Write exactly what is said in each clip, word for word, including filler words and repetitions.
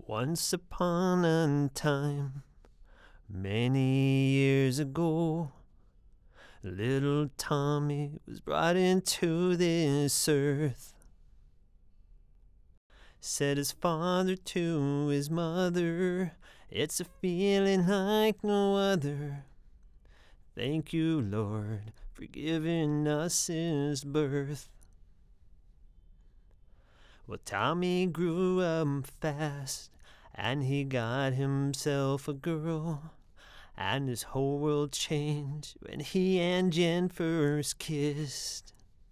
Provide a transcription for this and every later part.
Once upon a time, many years ago, little Tommy was brought into this earth. Said his father to his mother, "It's a feeling like no other. Thank you, Lord, for giving us his birth." Well, Tommy grew up fast, and he got himself a girl, and his whole world changed when he and Jen first kissed.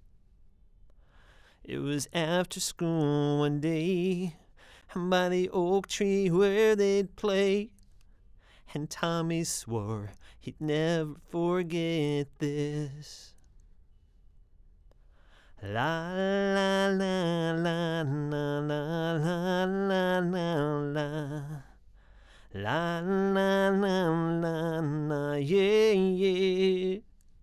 It was after school one day, by the oak tree where they'd play, and Tommy swore he'd never forget this. La la la la la la la la la la la la la la la yeah yeah.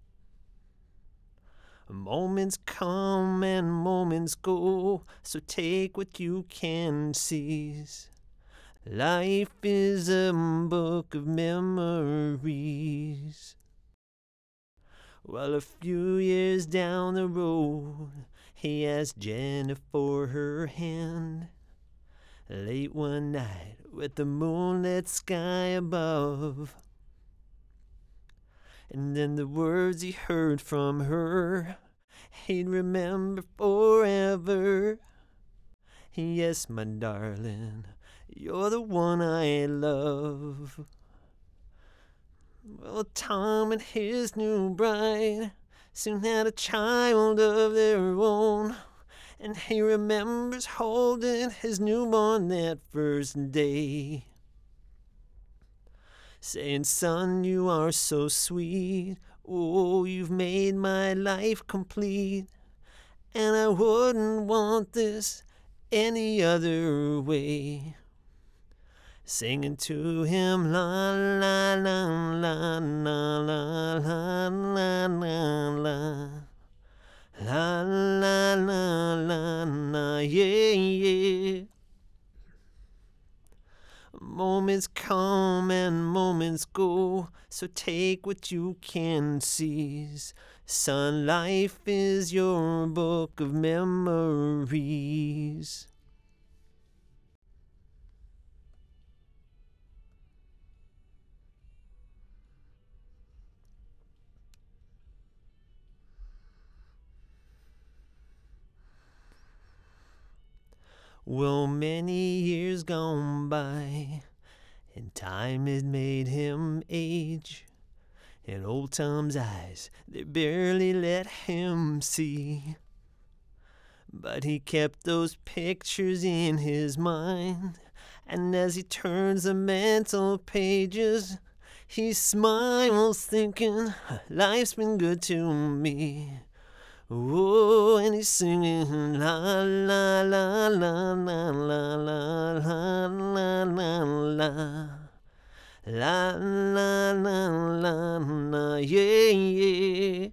Moments come and moments go, so take what you can seize. Life is a book of memories. Well, a few years down the road, he asked Jenna for her hand. Late one night, with the moonlit sky above, and then the words he heard from her, he'd remember forever. Yes, my darling, you're the one I love. Well, Tom and his new bride soon had a child of their own, and he remembers holding his newborn that first day, saying, "Son, you are so sweet. Oh, you've made my life complete, and I wouldn't want this any other way." Singing to him, la la la la la la la la la la la la la la la yeah yeah. Moments come and moments go, so take what you can seize. Son, life is your book of memories. Well, many years gone by, and time had made him age, and old Tom's eyes, they barely let him see. But he kept those pictures in his mind, and as he turns the mental pages, he smiles thinking, life's been good to me. Oh, and he's singing la la la la la la la la la la la la la la la yeah yeah.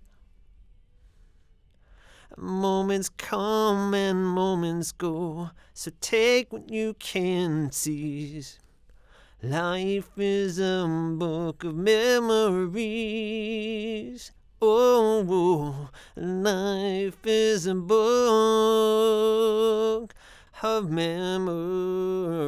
Moments come and moments go, so take what you can seize. Life is a book of memories. Oh, oh, life is a book of memories.